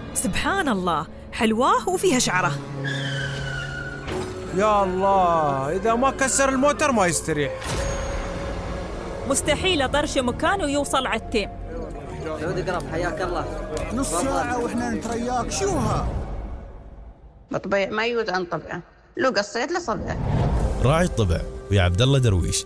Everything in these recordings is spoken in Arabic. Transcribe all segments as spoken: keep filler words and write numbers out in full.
سبحان الله، حلواه وفيها شعره. يا الله، إذا ما كسر الموتر ما يستريح. مستحيل أطرش مكانه ويوصل على التيم. عود قرب، حياك الله. نص ساعة وإحنا نترياك، شوها الطبيع ما يوز عن طبعه، لو قصيت لصبعه. راعي الطبع ويا عبد الله درويش.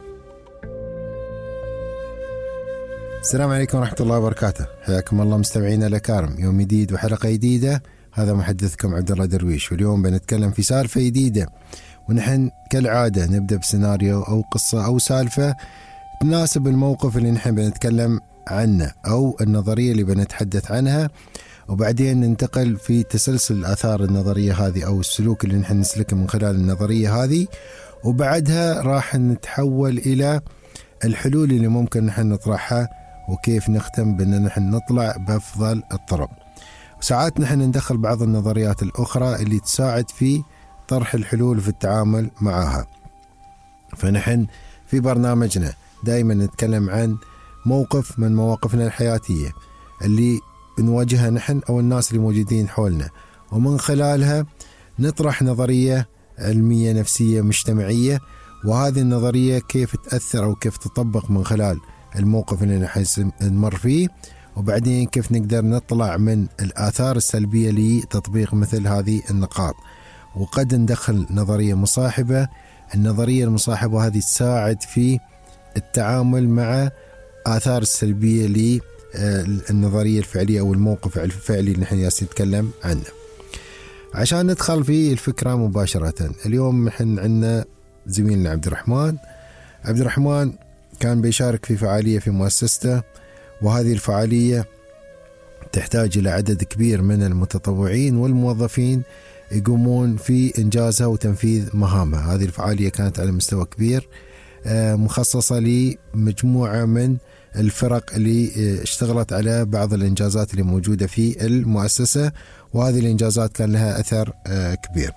السلام عليكم ورحمة الله وبركاته، حياكم الله مستمعينا الأكارم، يوم جديد وحلقة جديدة. هذا محدثكم عبد الله درويش، واليوم بنتكلم في سالفة جديدة، ونحن كالعادة نبدأ بسيناريو أو قصة أو سالفة تناسب الموقف اللي نحن بنتكلم عنه أو النظرية اللي بنتحدث عنها، وبعدين ننتقل في تسلسل الآثار النظرية هذه أو السلوك اللي نحن نسلكه من خلال النظرية هذه، وبعدها راح نتحول إلى الحلول اللي ممكن نحن نطرحها، وكيف نختم بأن نحن نطلع بأفضل الطرق. وساعات نحن ندخل بعض النظريات الأخرى اللي تساعد في طرح الحلول في التعامل معها. فنحن في برنامجنا دائما نتكلم عن موقف من مواقفنا الحياتية اللي نواجهها نحن أو الناس اللي موجودين حولنا، ومن خلالها نطرح نظرية علمية نفسية مجتمعية، وهذه النظرية كيف تأثر أو كيف تطبق من خلال الموقف اللي نحن نمر فيه، وبعدين كيف نقدر نطلع من الآثار السلبية لتطبيق مثل هذه النقاط. وقد ندخل نظرية مصاحبة. النظرية المصاحبة هذه تساعد في التعامل مع آثار السلبية للنظرية الفعلية أو الموقف الفعلي اللي نحن نتكلم عنه. عشان ندخل في الفكرة مباشرة، اليوم نحن عندنا زميلنا عبد الرحمن. عبد الرحمن كان بيشارك في فعالية في مؤسسته، وهذه الفعالية تحتاج إلى عدد كبير من المتطوعين والموظفين يقومون في إنجازها وتنفيذ مهامها. هذه الفعالية كانت على مستوى كبير، مخصصة لمجموعة من الفرق اللي اشتغلت على بعض الإنجازات اللي موجودة في المؤسسة، وهذه الإنجازات كان لها أثر كبير.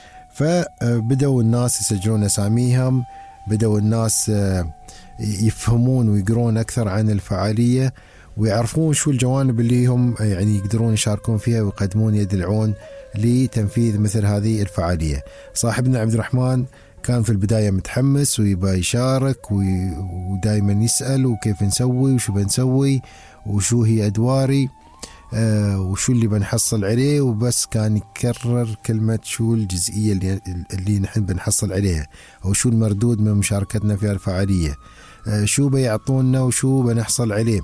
فبدأوا الناس يسجلون أساميهم، بدأوا الناس يفهمون ويقرون أكثر عن الفعالية، ويعرفون شو الجوانب اللي هم يعني يقدرون يشاركون فيها ويقدمون يد العون لتنفيذ مثل هذه الفعالية. صاحبنا عبد الرحمن كان في البداية متحمس ويبقى يشارك ودائما يسأل وكيف نسوي وشو بنسوي وشو هي أدواري آه وشو اللي بنحصل عليه، وبس كان يكرر كلمة شو الجزئية اللي, اللي نحن بنحصل عليها، أو شو المردود من مشاركتنا في الفعالية، آه شو بيعطونا وشو بنحصل عليه.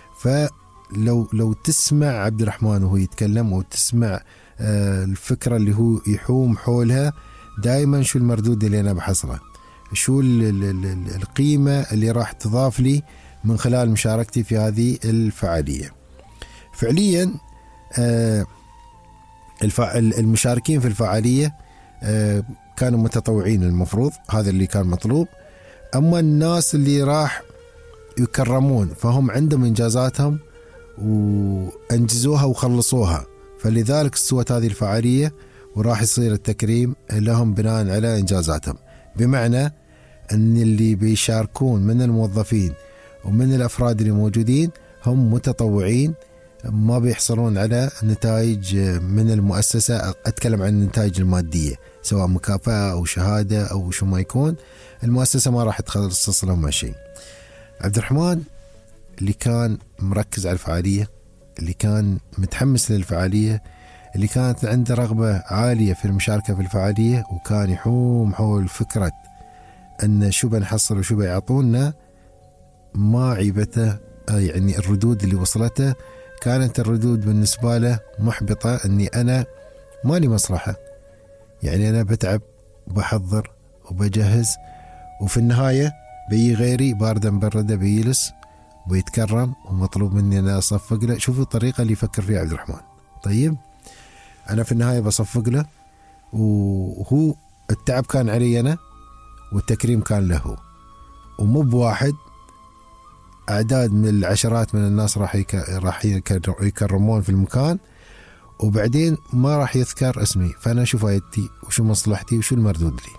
فلو لو تسمع عبد الرحمن وهو يتكلم وتسمع آه الفكرة اللي هو يحوم حولها، دائما شو المردود اللي أنا بحصله، شو ال ال ال القيمة اللي راح تضاف لي من خلال مشاركتي في هذه الفعالية. فعليا آه المشاركين في الفعالية آه كانوا متطوعين، المفروض هذا اللي كان مطلوب. أما الناس اللي راح يكرمون فهم عندهم إنجازاتهم وأنجزوها وخلصوها، فلذلك استوت هذه الفعالية وراح يصير التكريم لهم بناء على إنجازاتهم. بمعنى أن اللي بيشاركون من الموظفين ومن الأفراد اللي موجودين هم متطوعين، ما بيحصلون على نتائج من المؤسسة. أتكلم عن النتائج المادية سواء مكافأة أو شهادة أو شو ما يكون، المؤسسة ما راح تخصص لهم شيء. عبد الرحمن اللي كان مركز على الفعالية، اللي كان متحمس للفعالية، اللي كانت عنده رغبة عالية في المشاركة في الفعالية، وكان يحوم حول فكرة أن شو بنحصل وشو بيعطونا، ما عيبته. يعني الردود اللي وصلته كانت الردود بالنسبة له محبطة، أني أنا مالي مصلحة، يعني أنا بتعب وبحضر وبجهز، وفي النهاية بيجي غيري باردة مبردة بيجلس ويتكرم ومطلوب مني أنا أصفق له. شوفوا الطريقة اللي يفكر فيها عبد الرحمن. طيب أنا في النهاية بصفق له، وهو التعب كان علي أنا والتكريم كان له، ومو بواحد، أعداد من العشرات من الناس راح يك... راح يكرمون في المكان، وبعدين ما راح يذكر اسمي، فأنا شو فايدتي وشو مصلحتي وشو المردود لي.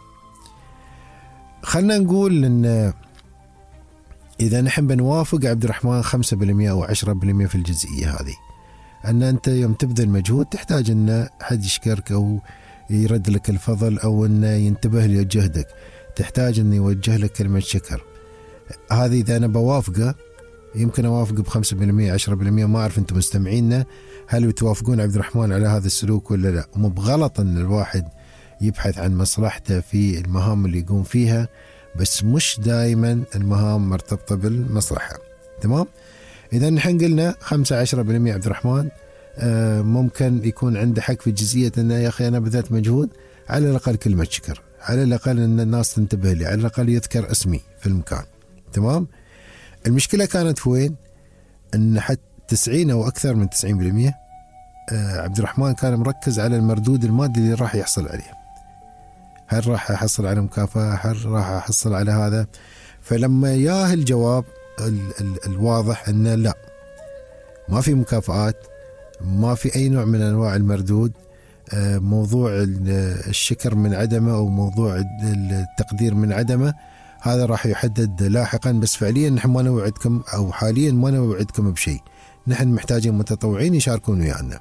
خلنا نقول إن إذا نحن بنوافق عبد الرحمن خمسة بالمئة أو عشرة بالمئة في الجزئية هذه، أن أنت يوم تبذل مجهود تحتاج أن حد يشكرك أو يرد لك الفضل أو أنه ينتبه لجهدك، تحتاج أن يوجه لك كلمة شكر. هذه إذا أنا بوافقه يمكن أوافقه بخمسة بالمئة عشرة بالمئة، ما أعرف أنتم مستمعيننا هل بتوافقون عبد الرحمن على هذا السلوك ولا لا. مو بغلط أن الواحد يبحث عن مصلحته في المهام اللي يقوم فيها، بس مش دائما المهام مرتبطة بالمصلحة. تمام؟ إذا نحن قلنا خمسة عشرة بالمئة عبد الرحمن آه ممكن يكون عنده حق في جزئية أنه يا أخي أنا بذلت مجهود، على الأقل كلمة شكر، على الأقل أن الناس تنتبه لي، على الأقل يذكر اسمي في المكان. تمام؟ المشكلة كانت في وين؟ أن حتى تسعين أو أكثر من تسعين بالمئة آه عبد الرحمن كان مركز على المردود المادي اللي راح يحصل عليه. هل راح أحصل على مكافأة؟ هل راح أحصل على هذا؟ فلما ياه الجواب ال ال الواضح أنه لا، ما في مكافآت، ما في أي نوع من أنواع المردود، آه موضوع الشكر من عدمه أو موضوع التقدير من عدمه، هذا راح يحدد لاحقا. بس فعليا نحن ما نوعدكم أو حاليا ما نوعدكم بشيء، نحن محتاجين متطوعين يشاركون ويانا.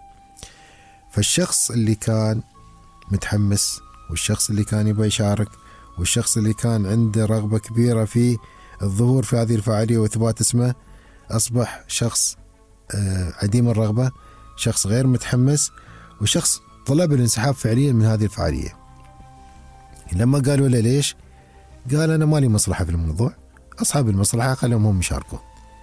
فالشخص اللي كان متحمس والشخص اللي كان يبغى يشارك والشخص اللي كان عنده رغبة كبيرة في الظهور في هذه الفعالية وإثبات اسمه أصبح شخص عديم الرغبة، شخص غير متحمس، وشخص طلب الانسحاب فعليا من هذه الفعالية. لما قالوا له ليش؟ قال أنا مالي مصلحة في الموضوع، أصحاب المصلحة خلهم هم يشاركون.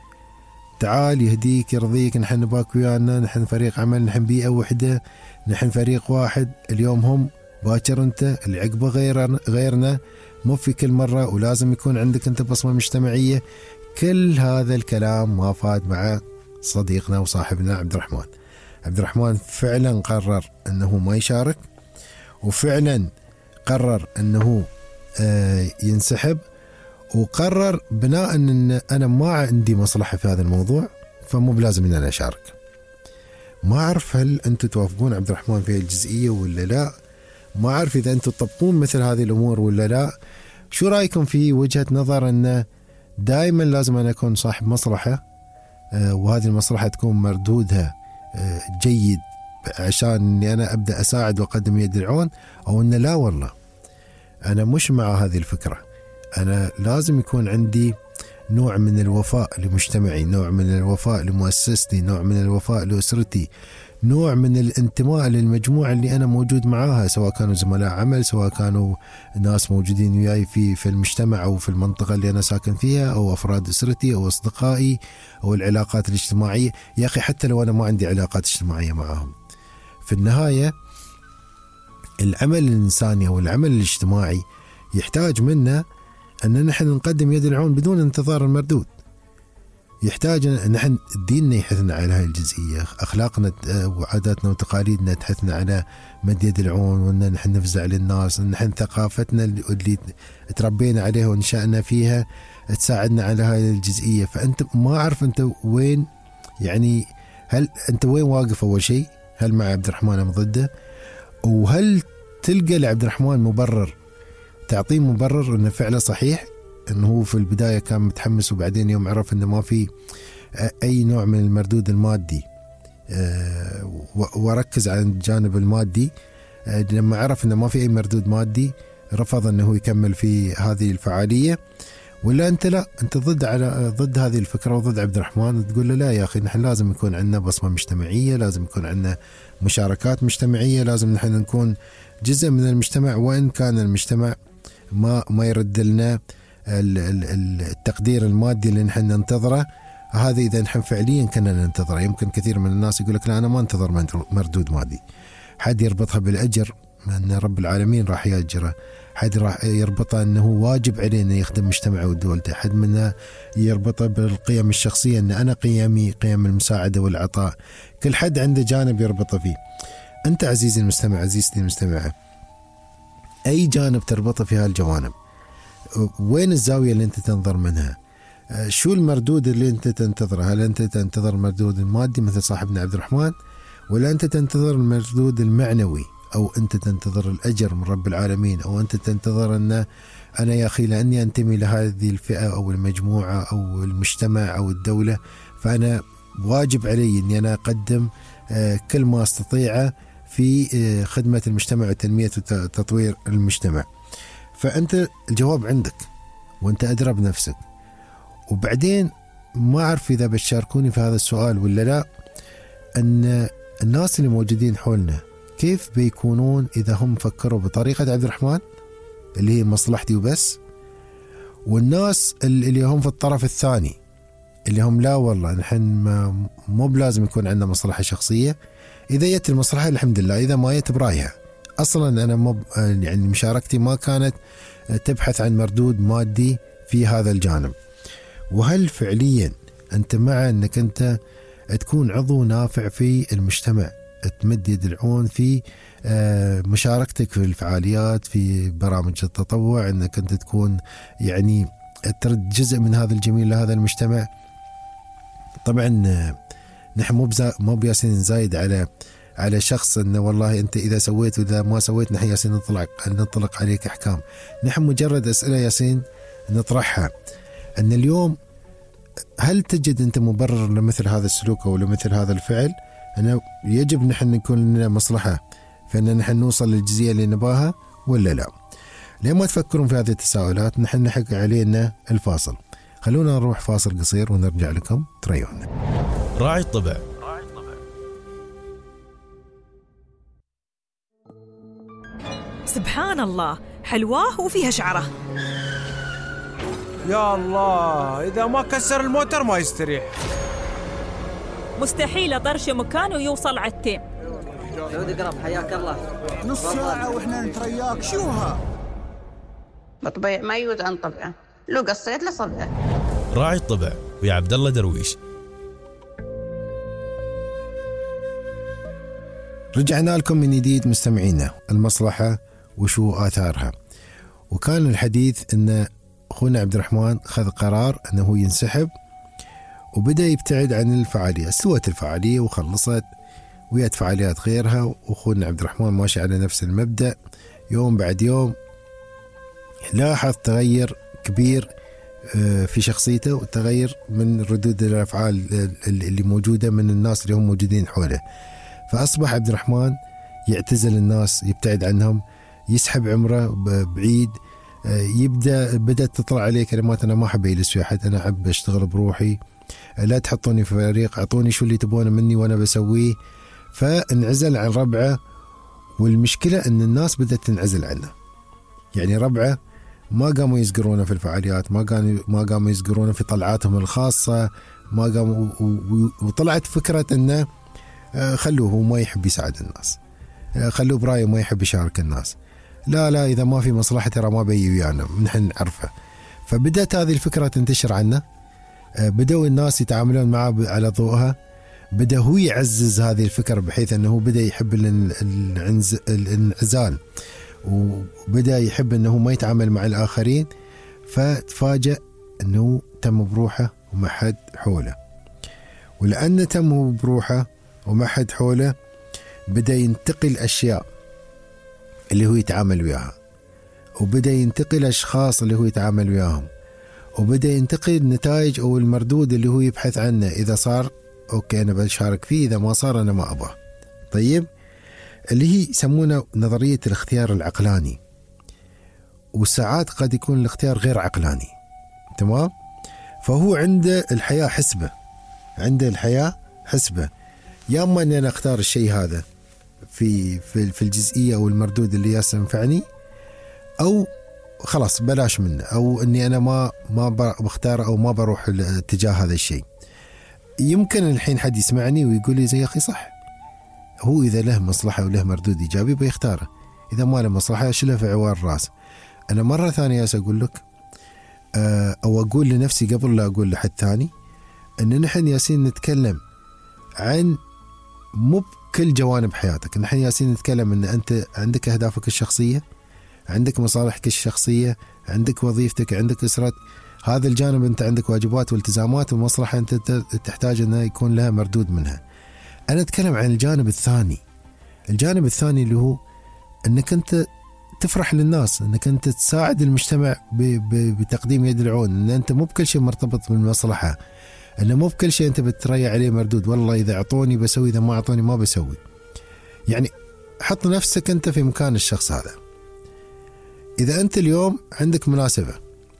تعال يهديك يرضيك، نحن نباك ويانا، نحن فريق عمل، نحن بيئة وحدة، نحن فريق واحد، اليوم هم باكر أنت، اللي عقبه غيرنا, غيرنا مو في كل مرة، ولازم يكون عندك أنت بصمة مجتمعية. كل هذا الكلام ما فاد مع صديقنا وصاحبنا عبد الرحمن. عبد الرحمن فعلا قرر أنه ما يشارك، وفعلا قرر أنه آه ينسحب، وقرر بناء أن أنا ما عندي مصلحة في هذا الموضوع فمو بلازم أن أنا أشارك. ما أعرف هل أنتم توافقون عبد الرحمن في الجزئية ولا لا، ما أعرف إذا أنتم تطبقون مثل هذه الأمور ولا لا. شو رأيكم في وجهة نظر أن دائما لازم أن أكون صاحب مصلحة آه وهذه المصلحة تكون مردودها آه جيد عشان أني أنا أبدأ أساعد وأقدم يد العون، أو أن لا والله أنا مش مع هذه الفكرة، أنا لازم يكون عندي نوع من الوفاء لمجتمعي، نوع من الوفاء لمؤسستي، نوع من الوفاء لأسرتي، نوع من الانتماء للمجموعة اللي أنا موجود معاها، سواء كانوا زملاء عمل، سواء كانوا ناس موجودين وياي في في المجتمع أو في المنطقة اللي أنا ساكن فيها، أو أفراد أسرتي أو أصدقائي أو العلاقات الاجتماعية. يا أخي حتى لو أنا ما عندي علاقات اجتماعية معهم، في النهاية العمل الإنساني أو العمل الاجتماعي يحتاج منا أن نحن نقدم يد العون بدون انتظار المردود. يحتاج أن نحن ديننا يحثنا على هذه الجزئية، أخلاقنا وعاداتنا وتقاليدنا تحثنا على مد يد العون، وأن نحن نفزع للناس، أن نحن ثقافتنا اللي تربينا عليها ونشأنا فيها تساعدنا على هذه الجزئية. فأنت ما أعرف أنت وين، يعني هل أنت وين واقف أول شيء؟ هل مع عبد الرحمن أم ضده؟ وهل تلقى لعبد الرحمن مبرر، تعطيه مبرر أنه فعله صحيح، أنه هو في البداية كان متحمس وبعدين يوم عرف أنه ما في أي نوع من المردود المادي وركز على الجانب المادي، لما عرف أنه ما في أي مردود مادي رفض أنه يكمل في هذه الفعالية؟ ولا أنت لا، أنت ضد على ضد هذه الفكرة وضد عبد الرحمن، تقول له لا يا أخي نحن لازم يكون عندنا بصمة مجتمعية، لازم يكون عندنا مشاركات مجتمعية، لازم نحن نكون جزء من المجتمع، وإن كان المجتمع ما ما يرد لنا التقدير المادي اللي نحن ننتظره. هذا إذا نحن فعليا كنا ننتظره. يمكن كثير من الناس يقول لك لا أنا ما انتظر مردود مادي، حد يربطها بالأجر أن رب العالمين راح يأجره، حد راح يربطها أنه واجب عليه أنه يخدم مجتمعه ودولته، حد منها يربطها بالقيم الشخصية أن أنا قيمي قيم المساعدة والعطاء، كل حد عنده جانب يربطه فيه. أنت عزيزي المستمع، عزيزتي المستمعة، أي جانب تربطه في هالجوانب؟ وين الزاوية اللي أنت تنظر منها؟ شو المردود اللي أنت تنتظره؟ هل أنت تنتظر المردود المادي مثل صاحبنا عبد الرحمن، ولا أنت تنتظر المردود المعنوي، أو أنت تنتظر الأجر من رب العالمين، أو أنت تنتظر أن أنا يا أخي لأني أنتمي لهذه الفئة أو المجموعة أو المجتمع أو الدولة فأنا واجب علي أني أنا أقدم كل ما استطيعه في خدمة المجتمع وتنمية وتطوير المجتمع. فأنت الجواب عندك وأنت أدرى بنفسك. وبعدين ما أعرف إذا بتشاركوني في هذا السؤال ولا لا، أن الناس اللي موجودين حولنا كيف بيكونون إذا هم فكروا بطريقة عبد الرحمن اللي هي مصلحتي وبس، والناس اللي هم في الطرف الثاني اللي هم لا والله نحن مو بلازم يكون عندنا مصلحة شخصية، إذا جت المصلحة الحمد لله، إذا ما جت برايها. أصلا أنا مب يعني مشاركتي ما كانت تبحث عن مردود مادي في هذا الجانب. وهل فعليا أنت مع أنك أنت تكون عضو نافع في المجتمع، تمد يد العون في مشاركتك في الفعاليات في برامج التطوع، أنك أنت تكون يعني ترد جزء من هذا الجميل لهذا المجتمع؟ طبعا نحن مو مو بياسين زايد على على شخص انه والله انت اذا سويت واذا ما سويت نحن ياسين نطلق نطلق عليك احكام. نحن مجرد اسئله ياسين نطرحها، ان اليوم هل تجد انت مبرر لمثل هذا السلوك او لمثل هذا الفعل؟ انه يجب نحن نكون لنا مصلحه فان نحن نوصل للجزئيه اللي نباها ولا لا؟ ليه ما تفكرون في هذه التساؤلات؟ نحن نحق علينا الفاصل. خلونا نروح فاصل قصير ونرجع لكم تريونا. راعي الطبع. سبحان الله، حلواه وفيها شعره. يا الله، إذا ما كسر الموتر ما يستريح. مستحيل أطرش مكانه ويوصل على التيم. سعود قرب حياك الله. نص ساعة وإحنا نترياك شوها. بطبيع ما يجوز عن طبعه، لو قصيت لصبعه. راعي الطبع ويا عبد الله درويش. رجعنا لكم من جديد مستمعينا. المصلحة وشو آثارها؟ وكان الحديث أن أخونا عبد الرحمن خذ قرار أنه ينسحب وبدأ يبتعد عن الفعالية. استوت الفعالية وخلصت ويات فعاليات غيرها، وأخونا عبد الرحمن ماشي على نفس المبدأ. يوم بعد يوم لاحظ تغير كبير في شخصيته وتغير من ردود الأفعال اللي موجودة من الناس اللي هم موجودين حوله. فأصبح عبد الرحمن يعتزل الناس، يبتعد عنهم، يسحب عمره بعيد. يبدأ بدأت تطلع عليه كلمات أنا ما أحب أجلس في أحد، أنا أحب أشتغل بروحي، لا تحطوني في فريق، أعطوني شو اللي تبونه مني وأنا بسويه. فانعزل عن ربعه، والمشكلة أن الناس بدأت تنعزل عنه. يعني ربعه ما قاموا يزقرونه في الفعاليات، ما قاموا ما قاموا يزقرونه في طلعاتهم الخاصة، ما قاموا. وطلعت فكرة أنه خلوه هو ما يحب يساعد الناس، خلوه برايه ما يحب يشارك الناس. لا لا إذا ما في مصلحة ترى ما بيجي ويانا، نحن نعرفه. فبدأت هذه الفكرة تنتشر عنه، بدأوا الناس يتعاملون معه على ضوءها. بدأ هو يعزز هذه الفكرة بحيث أنه بدأ يحب الانعزال، وبدأ يحب أنه ما يتعامل مع الآخرين. فتفاجأ أنه تم بروحه وما حد حوله، ولأنه تم بروحه وما حد حوله بدأ ينتقل أشياء اللي هو يتعامل وياها، وبدأ ينتقل أشخاص اللي هو يتعامل وياهم، وبدأ ينتقل النتائج أو المردود اللي هو يبحث عنه. إذا صار أوكي أنا بشارك فيه، إذا ما صار أنا ما أبغى. طيب، اللي هي يسمونه نظرية الاختيار العقلاني، وساعات قد يكون الاختيار غير عقلاني. تمام؟ فهو عنده الحياة حسبة، عنده الحياة حسبة. يا اما اني انا اختار الشيء هذا في في في الجزئيه او المردود اللي ينفعني، او خلاص بلاش منه، او اني انا ما ما بختار او ما بروح اتجاه هذا الشيء. يمكن الحين حد يسمعني ويقول لي زي اخي صح، هو اذا له مصلحه وله مردود ايجابي بيختاره، اذا ما له مصلحه يشيلها في عوار الراس. انا مره ثانيه اقول لك او اقول لنفسي قبل لا اقول لحد ثاني، ان نحن ياسين نتكلم عن مو بكل جوانب حياتك. نحن ياسين نتكلم ان انت عندك اهدافك الشخصيه، عندك مصالحك الشخصيه، عندك وظيفتك، عندك اسرتك. هذا الجانب انت عندك واجبات والتزامات ومصلحه انت تحتاج انه يكون لها مردود منها. انا اتكلم عن الجانب الثاني، الجانب الثاني اللي هو انك انت تفرح للناس، انك انت تساعد المجتمع بتقديم يد العون، ان انت مو بكل شيء مرتبط بالمصلحه. أنه مو بكل شيء أنت بتريع عليه مردود، والله إذا أعطوني بسوي، إذا ما أعطوني ما بسوي. يعني حط نفسك أنت في مكان الشخص هذا. إذا أنت اليوم عندك مناسبة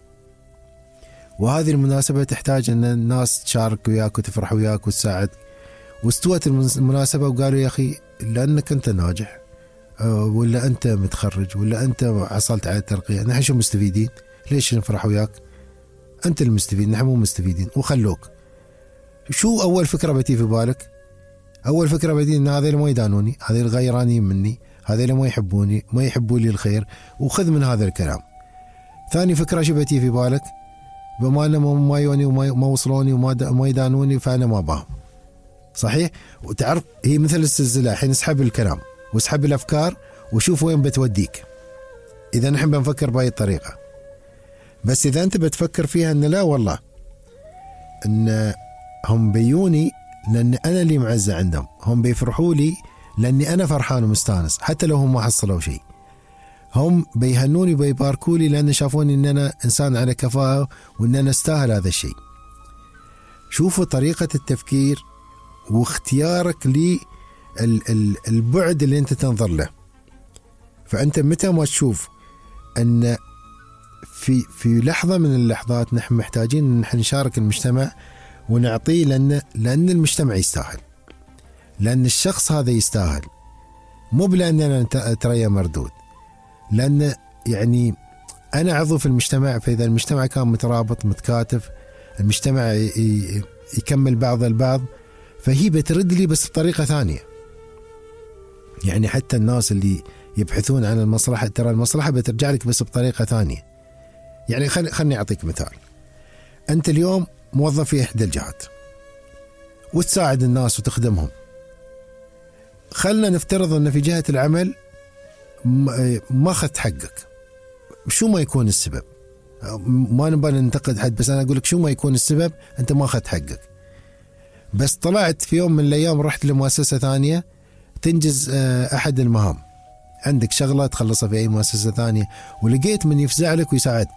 وهذه المناسبة تحتاج أن الناس تشارك وياك وتفرح وياك وتساعد، واستوت المناسبة وقالوا يا أخي لأنك أنت ناجح ولا أنت متخرج ولا أنت حصلت على الترقية، نحن شو مستفيدين؟ ليش نفرح وياك؟ أنت المستفيد، نحن مو مستفيدين، وخلوك. شو أول فكرة بتي في بالك؟ أول فكرة بتي إن هذول ما يدانوني، هذول غيرانين مني، هذول ما يحبوني، ما يحبوا لي الخير، وخذ من هذا الكلام. ثاني فكرة شو بتي في بالك؟ بما أنهم ما يوني وما وصلوني وما ما يدانوني فأنا ما باهم. صحيح؟ وتعرف هي مثل السلسلة، الحين اسحب الكلام واسحب الأفكار وشوف وين بتوديك. إذا نحن بنفكر بهاي الطريقة، بس إذا أنت بتفكر فيها أن لا والله أن هم بيوني لأن أنا اللي معزة عندهم، هم بيفرحوا لي لأني أنا فرحان ومستانس حتى لو هم ما حصلوا شيء، هم بيهنوني وبيباركوا لي لأن شافوني أن أنا إنسان على كفاءة وأن أنا استاهل هذا الشيء. شوفوا طريقة التفكير واختيارك للبعد اللي أنت تنظر له. فأنت متى ما تشوف أن في في لحظة من اللحظات نحن محتاجين أن نحن نشارك المجتمع ونعطيه، لأن لأن المجتمع يستاهل، لأن الشخص هذا يستاهل، مو بلأننا نتريا مردود، لأن يعني أنا عضو في المجتمع، فإذا المجتمع كان مترابط متكاتف، المجتمع يكمل بعض البعض، فهي بترد لي بس بطريقة ثانية. يعني حتى الناس اللي يبحثون عن المصلحة، ترى المصلحة بترجع لك بس بطريقة ثانية. يعني خل... خلني أعطيك مثال. أنت اليوم موظف في إحدى الجهات وتساعد الناس وتخدمهم. خلنا نفترض أن في جهة العمل ما أخذت حقك، شو ما يكون السبب، ما نبغى ننتقد حد، بس أنا أقول لك شو ما يكون السبب، أنت ما أخذت حقك، بس طلعت في يوم من الأيام رحت لمؤسسة ثانية تنجز أحد المهام، عندك شغلة تخلصها في أي مؤسسة ثانية ولقيت من يفزع لك ويساعدك،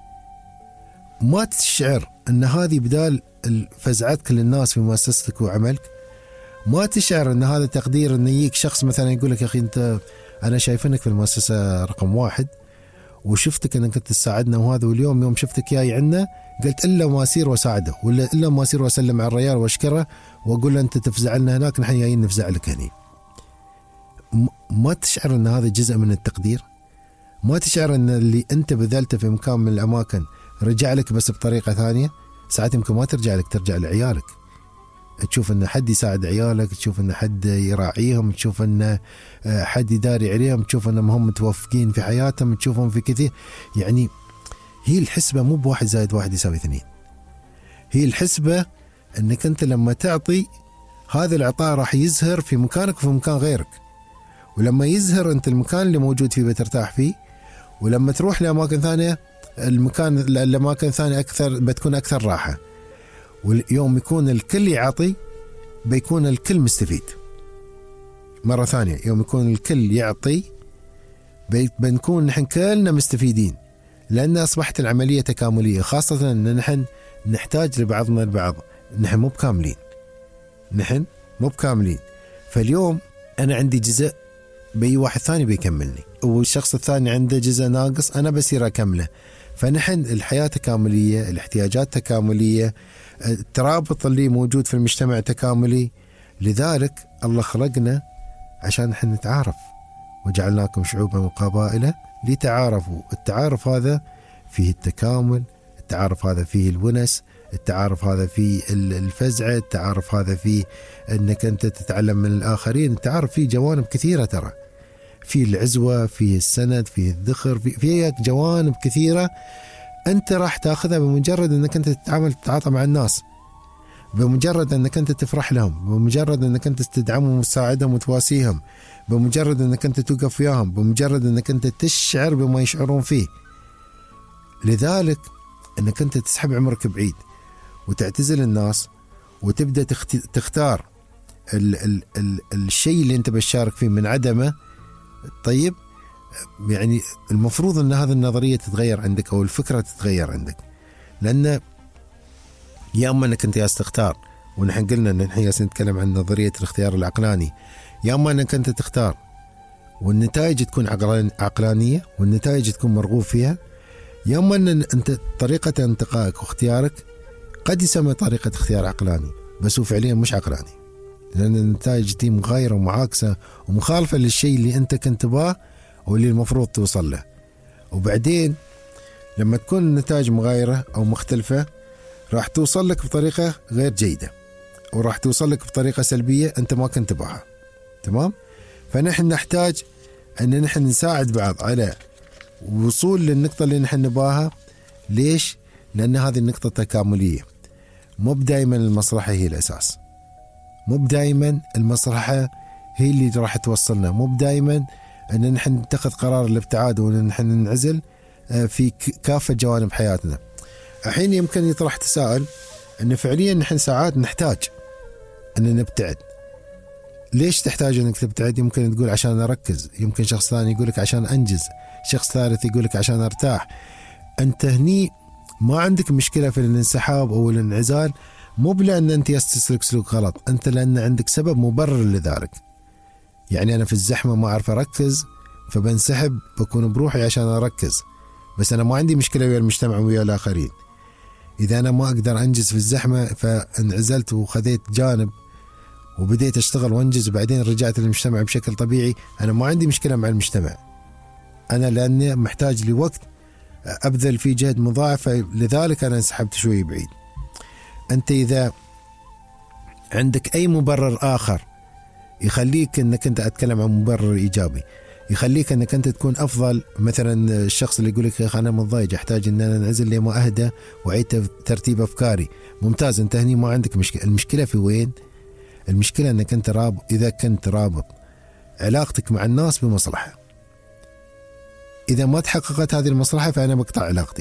ما تشعر أن هذه بدال فزعتك للناس في مؤسستك وعملك؟ ما تشعر أن هذا تقدير، أن يجيك شخص مثلا يقول لك يا أخي أنت أنا شايفينك في المؤسسة رقم واحد وشفتك أنك كنت تساعدنا وهذا، واليوم يوم شفتك جاي عنا قلت إلا ما أسير وأساعده، ولا إلا ما أسير وأسلم على الرجال وأشكره وأقول له أنت تفزع لنا هناك، نحن جايين نفزع لك هني. ما تشعر أن هذا جزء من التقدير؟ ما تشعر أن اللي أنت بذلته في مكان من الأماكن رجع لك بس بطريقة ثانية؟ ساعات يمكن ما ترجع لك، ترجع لعيالك، تشوف أن حد يساعد عيالك، تشوف أن حد يراعيهم، تشوف أن حد يداري عليهم، تشوف أنهم هم متوفقين في حياتهم، تشوفهم في كثير. يعني هي الحسبة مو بواحد زائد واحد يساوي اثنين، هي الحسبة أنك أنت لما تعطي هذا العطاء راح يزهر في مكانك وفي مكان غيرك، ولما يزهر أنت المكان اللي موجود فيه بترتاح فيه، ولما تروح لأماكن ثانية المكان الأماكن ثانية أكثر بتكون أكثر راحة. واليوم يكون الكل يعطي بيكون الكل مستفيد. مرة ثانية يوم يكون الكل يعطي بنكون نحن كلنا مستفيدين، لأن أصبحت العملية تكاملية، خاصة أن نحن نحتاج لبعضنا البعض، نحن مو بكاملين، نحن مو بكاملين. فاليوم أنا عندي جزء بي واحد ثاني بيكملني، والشخص الثاني عنده جزء ناقص أنا بصير أكمله. فنحن الحياة تكاملية، الاحتياجات تكاملية، الترابط اللي موجود في المجتمع تكاملي. لذلك الله خلقنا عشان نحن نتعارف، وجعلناكم شعوبا وقبائل لتعارفوا. التعارف هذا فيه التكامل، التعارف هذا فيه الونس، التعارف هذا فيه الفزعة، التعارف هذا فيه أنك أنت تتعلم من الآخرين، التعارف فيه جوانب كثيرة، ترى فيه العزوة، فيه السند، فيه الذخر، فيه, فيه جوانب كثيرة أنت راح تأخذها بمجرد أنك أنت تتعامل تتعاطى مع الناس، بمجرد أنك أنت تفرح لهم، بمجرد أنك أنت تدعمهم وتساعدهم وتواسيهم، بمجرد أنك أنت توقف وياهم، بمجرد أنك أنت تشعر بما يشعرون فيه. لذلك أنك أنت تسحب عمرك بعيد وتعتزل الناس وتبدأ تختار ال ال ال الشيء اللي أنت بتشارك فيه من عدمه. طيب يعني المفروض أن هذه النظرية تتغير عندك، أو الفكرة تتغير عندك، لأن يا اما انك انت يا تختار، ونحن قلنا ان نحن نتكلم عن نظريه الاختيار العقلاني، يا اما انك انت تختار والنتائج تكون عقلانيه والنتائج تكون مرغوب فيها، يا اما ان انت طريقه انتقائك واختيارك قد يسمى طريقه اختيار عقلاني بس هو فعليا مش عقلاني، لان النتائج دي مغايره ومعاكسه ومخالفه للشيء اللي انت كنت تباه واللي المفروض توصل له. وبعدين لما تكون النتائج مغايره او مختلفه راح توصل لك بطريقه غير جيده، وراح توصل لك بطريقه سلبيه انت ما كنت تباها. تمام؟ فنحن نحتاج ان نحن نساعد بعض على وصول للنقطه اللي نحن نباها. ليش؟ لان هذه النقطه تكامليه، مو دائما المصلحه هي الاساس، مو دائما المصلحه هي اللي راح توصلنا، مو دائما ان نحن نتخذ قرار الابتعاد وان نحن ننعزل في كافه جوانب حياتنا. الحين يمكن يطرح تساؤل ان فعليا نحن ساعات نحتاج ان نبتعد. ليش تحتاج انك تبتعد؟ يمكن تقول عشان اركز، يمكن شخص ثاني يقولك عشان انجز، شخص ثالث يقولك عشان ارتاح. انت هني ما عندك مشكله في الانسحاب او الانعزال، مو لان انت تسلك سلوك غلط، انت لان عندك سبب مبرر لذلك. يعني انا في الزحمه ما اعرف اركز فبنسحب، بكون بروحي عشان اركز، بس انا ما عندي مشكله ويا المجتمع ويا الاخرين. اذا انا ما اقدر انجز في الزحمه فانعزلت وخذيت جانب وبديت اشتغل وانجز وبعدين رجعت للمجتمع بشكل طبيعي، انا ما عندي مشكله مع المجتمع، انا لاني محتاج لي وقت ابذل فيه جهد مضاعف، لذلك انا انسحبت شوي بعيد. انت اذا عندك اي مبرر اخر يخليك انك انت اتكلم عن مبرر ايجابي يخليك انك انت تكون افضل، مثلا الشخص اللي يقول لك يا اخي انا متضايق احتاج ان انا انعزل لي ما اهدى واعيد ترتيب افكاري، ممتاز، انت هني ما عندك مشكله. المشكله في وين؟ المشكله انك انت رابط، اذا كنت رابط علاقتك مع الناس بمصلحه، اذا ما تحققت هذه المصلحه فانا بقطع علاقتي.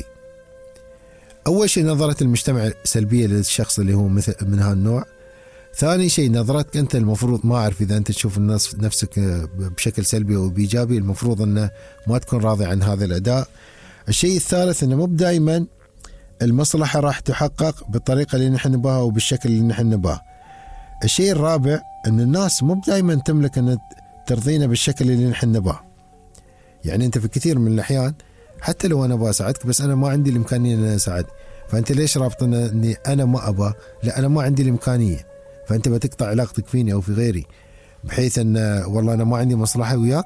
اول شيء نظره المجتمع سلبيه للشخص اللي هو مثل من هالنوع. ثاني شيء نظرتك أنت، المفروض ما أعرف إذا أنت تشوف الناس نفسك بشكل سلبي أو بإيجابي، المفروض أنه ما تكون راضي عن هذا الأداء. الشيء الثالث أنه مو دائما المصلحة راح تحقق بالطريقة اللي نحن نباها وبالشكل اللي نحن نباه. الشيء الرابع أن الناس مو دائما تملك أن ترضينا بالشكل اللي نحن نباه. يعني أنت في كثير من الأحيان حتى لو أنا أبغى أساعدك بس أنا ما عندي الإمكانية أن أنا أساعدك، فأنت ليش رابطنا أني أنا ما أبغى؟ لا، أنا ما عندي الإمكانية، فأنت بتقطع علاقتك فيني أو في غيري بحيث أن والله أنا ما عندي مصلحة وياك.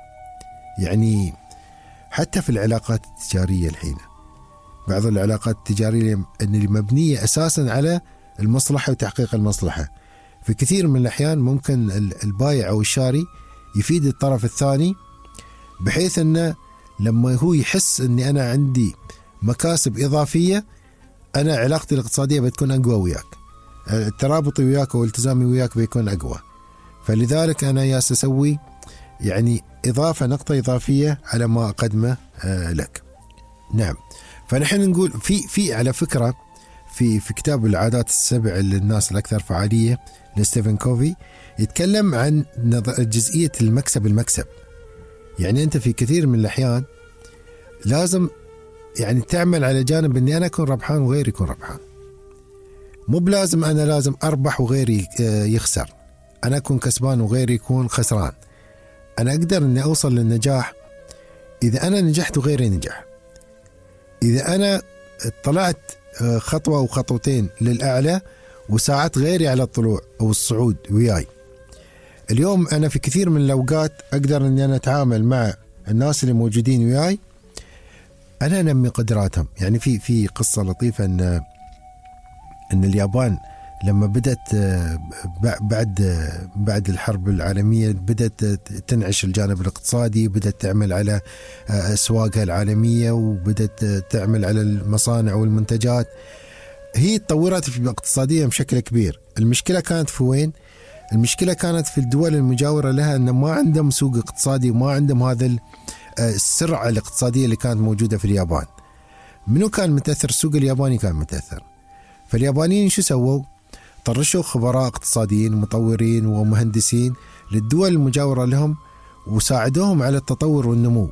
يعني حتى في العلاقات التجارية الحين، بعض العلاقات التجارية اللي مبنية أساسا على المصلحة وتحقيق المصلحة، في كثير من الأحيان ممكن البايع أو الشاري يفيد الطرف الثاني بحيث أنه لما هو يحس أني أنا عندي مكاسب إضافية أنا علاقتي الاقتصادية بتكون أقوى وياك، الترابط وياك والتزامي وياك بيكون أقوى. فلذلك أنا ياس أسوي يعني إضافة، نقطة إضافية على ما أقدمه لك. نعم، فنحن نقول في في على فكرة في في كتاب العادات السبع للناس الأكثر فعالية لستيفن كوفي يتكلم عن جزئية المكسب المكسب. يعني أنت في كثير من الأحيان لازم يعني تعمل على جانب أني أنا أكون ربحان وغيري يكون ربحان، مو بلازم أنا لازم أربح وغيري يخسر، أنا أكون كسبان وغيري يكون خسران. أنا أقدر أني أوصل للنجاح إذا أنا نجحت وغيري نجح، إذا أنا طلعت خطوة وخطوتين للأعلى وساعدت غيري على الطلوع أو الصعود وياي. اليوم أنا في كثير من الأوقات أقدر أني أنا أتعامل مع الناس اللي موجودين وياي، أنا أنمي قدراتهم. يعني في في قصة لطيفة أن أن اليابان لما بدأت بعد بعد الحرب العالمية بدأت تنعش الجانب الاقتصادي، بدأت تعمل على أسواقها العالمية وبدأت تعمل على المصانع والمنتجات، هي تطورت في اقتصاديا بشكل كبير. المشكلة كانت في وين؟ المشكلة كانت في الدول المجاورة لها أن ما عندهم سوق اقتصادي وما عندهم هذا السرعة الاقتصادية اللي كانت موجودة في اليابان. منو كان متأثر؟ السوق الياباني كان متأثر. فاليابانيين شو سووا؟ طرشوا خبراء اقتصاديين ومطورين ومهندسين للدول المجاورة لهم وساعدوهم على التطور والنمو،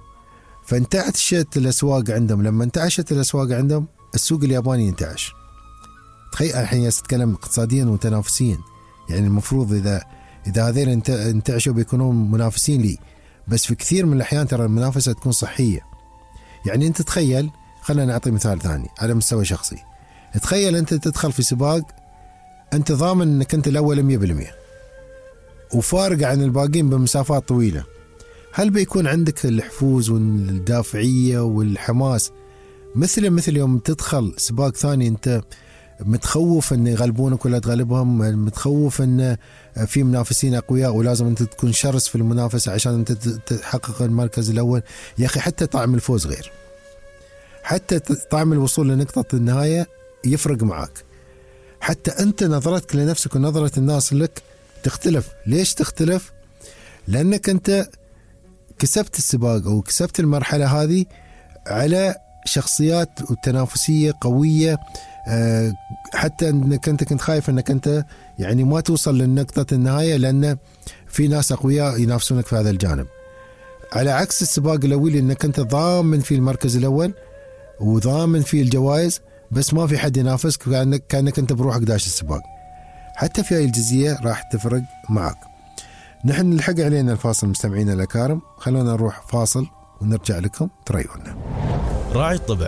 فانتعشت الأسواق عندهم. لما انتعشت الأسواق عندهم السوق الياباني انتعش. تخيل الحين أتكلم اقتصاديا وتنافسيا، يعني المفروض إذا إذا هذين انت انتعشوا بيكونون منافسين لي، بس في كثير من الأحيان ترى المنافسة تكون صحية. يعني أنت تخيل، خلينا نعطي مثال ثاني على مستوى شخصي. تخيل أنت تدخل في سباق أنت ضامن أنك أنت الأول مية بالمية وفارق عن الباقين بمسافات طويلة، هل بيكون عندك الحفوز والدافعية والحماس مثل مثل يوم تدخل سباق ثاني أنت متخوف أن يغلبونك ولا تغلبهم، متخوف أن في منافسين أقوياء ولازم أنت تكون شرس في المنافسة عشان أنت تحقق المركز الأول؟ يا أخي حتى طعم الفوز غير، حتى طعم الوصول لنقطة النهاية يفرق معك، حتى أنت نظرتك لنفسك ونظرة الناس لك تختلف. ليش تختلف؟ لأنك أنت كسبت السباق أو كسبت المرحلة هذه على شخصيات وتنافسية قوية، حتى أنك أنت كنت خايف أنك أنت يعني ما توصل لنقطة النهاية لأن في ناس أقوياء ينافسونك في هذا الجانب، على عكس السباق الأولي أنك أنت ضامن في المركز الأول وضامن في الجوائز بس ما في حد ينافسك، كأنك, كأنك أنت بروحك داش السباق. حتى في هاي الجزئية راح تفرق معك. نحن نلحق علينا الفاصل مستمعينا الأكارم، خلونا نروح فاصل ونرجع لكم تريونا. راعي الطبع.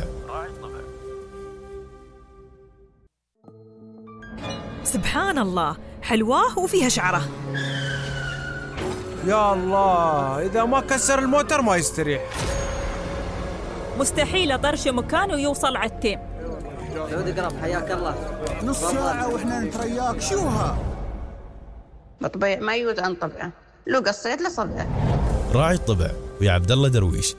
سبحان الله، حلواه وفيها شعره. يا الله، إذا ما كسر الموتر ما يستريح. مستحيل أطرش مكان ويوصل على التيم. سعود قرب حياك الله. نص ساعة وإحنا نترياك شوها. الطبيع ما يوت عن طبعه، لو قصيت لصبعه. راعي الطبع ويا عبد الله درويش.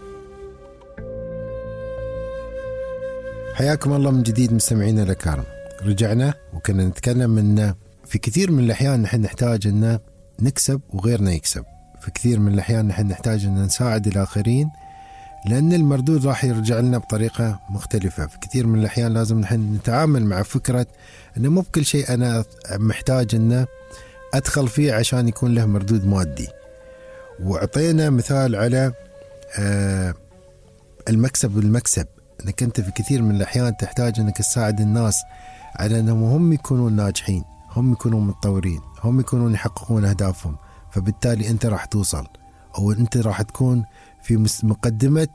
حياكم الله من جديد مستمعينا الأكارم. رجعنا وكنا نتكلم أن في كثير من الأحيان نحن نحتاج أن نكسب وغيرنا يكسب، في كثير من الأحيان نحن نحتاج أن نساعد الآخرين لأن المردود راح يرجع لنا بطريقة مختلفة. في كثير من الأحيان لازم نحن نتعامل مع فكرة أنه مو بكل شيء أنا محتاج أن أدخل فيه عشان يكون له مردود مادي. وعطينا مثال على المكسب والمكسب، أنك أنت في كثير من الأحيان تحتاج أنك تساعد الناس على أنهم هم يكونون ناجحين، هم يكونون متطورين، هم يكونون يحققون أهدافهم، فبالتالي أنت راح توصل أو أنت راح تكون في مقدمة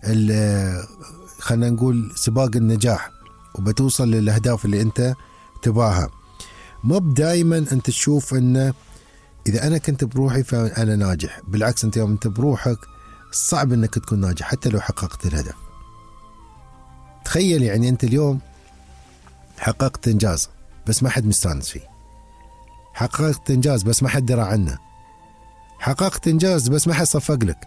خلينا نقول سباق النجاح وبتوصل للأهداف اللي أنت تباها. مو دائما أنت تشوف أن إذا أنا كنت بروحي فأنا ناجح، بالعكس أنت يوم أنت بروحك صعب أنك تكون ناجح حتى لو حققت الهدف. تخيل يعني أنت اليوم حققت إنجاز بس ما حد مستانس فيه، حققت إنجاز بس ما حد درى عنه، حققت إنجاز بس ما حد صفق لك،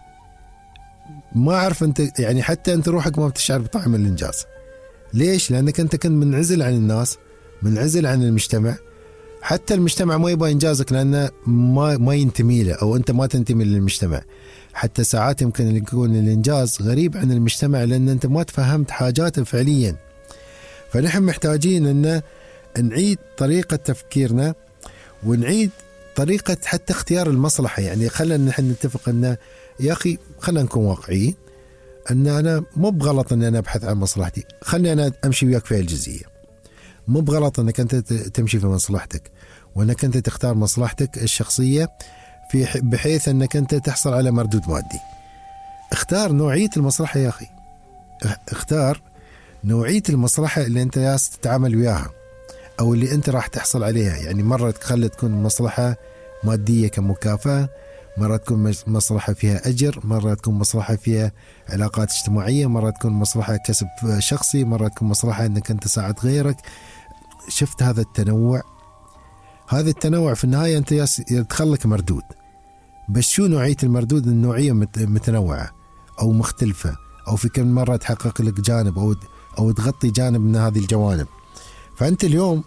ما أعرف أنت يعني حتى أنت روحك ما بتشعر بطعم الإنجاز. ليش؟ لأنك أنت كنت منعزل عن الناس، منعزل عن المجتمع، حتى المجتمع ما يبغى إنجازك لأنه ما ما ينتمي له أو أنت ما تنتمي للمجتمع. حتى ساعات يمكن يكون الإنجاز غريب عن المجتمع لأن أنت ما تفهمت حاجاته فعليا. فنحن محتاجين أن نعيد طريقة تفكيرنا ونعيد طريقة حتى اختيار المصلحة. يعني خلينا نحن نتفق أن يا أخي خلينا نكون واقعيين أن أنا مو بغلط أن أنا أبحث عن مصلحتي، خلني أنا أمشي وياك في الجزئية. مو بغلط أنك أنت تمشي في مصلحتك وأنك أنت تختار مصلحتك الشخصية في بحيث أنك أنت تحصل على مردود مادي. اختار نوعية المصلحة يا أخي، اختار نوعية المصلحة اللي أنت ياس تتعامل وياها أو اللي أنت راح تحصل عليها. يعني مرة تخلي تكون مصلحة مادية كمكافأة، مرة تكون مصلحة فيها أجر، مرة تكون مصلحة فيها علاقات اجتماعية، مرة تكون مصلحة كسب شخصي، مرة تكون مصلحة أنك أنت تساعد غيرك. شفت هذا التنوع؟ هذا التنوع في النهاية أنت يدخلك مردود، بس شو نوعية المردود؟ النوعية متنوعة أو مختلفة أو في كم مرة تحقق لك جانب أو أو تغطي جانب من هذه الجوانب. فأنت اليوم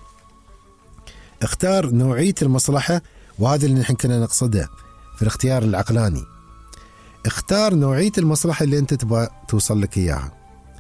اختار نوعية المصلحة، وهذا اللي نحن كنا نقصده في الاختيار العقلاني. اختار نوعية المصلحة اللي أنت تبغى توصل لك إياها